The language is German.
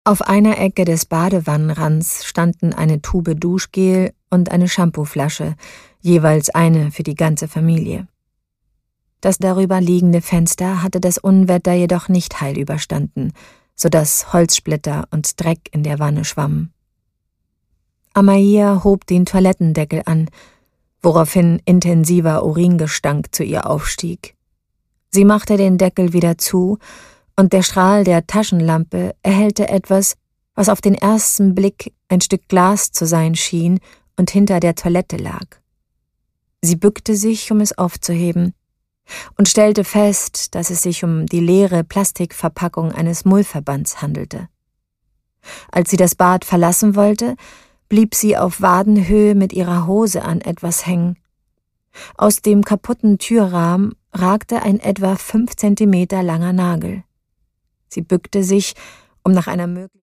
Auf einer Ecke des Badewannenrands standen eine Tube Duschgel und eine Shampooflasche, jeweils eine für die ganze Familie. Das darüber liegende Fenster hatte das Unwetter jedoch nicht heil überstanden, sodass Holzsplitter und Dreck in der Wanne schwammen. Amaya hob den Toilettendeckel an, woraufhin intensiver Uringestank zu ihr aufstieg. Sie machte den Deckel wieder zu, und der Strahl der Taschenlampe erhellte etwas, was auf den ersten Blick ein Stück Glas zu sein schien und hinter der Toilette lag. Sie bückte sich, um es aufzuheben, und stellte fest, dass es sich um die leere Plastikverpackung eines Mullverbands handelte. Als sie das Bad verlassen wollte, blieb sie auf Wadenhöhe mit ihrer Hose an etwas hängen. Aus dem kaputten Türrahmen ragte ein etwa 5 Zentimeter langer Nagel. Sie bückte sich, um nach einer möglichen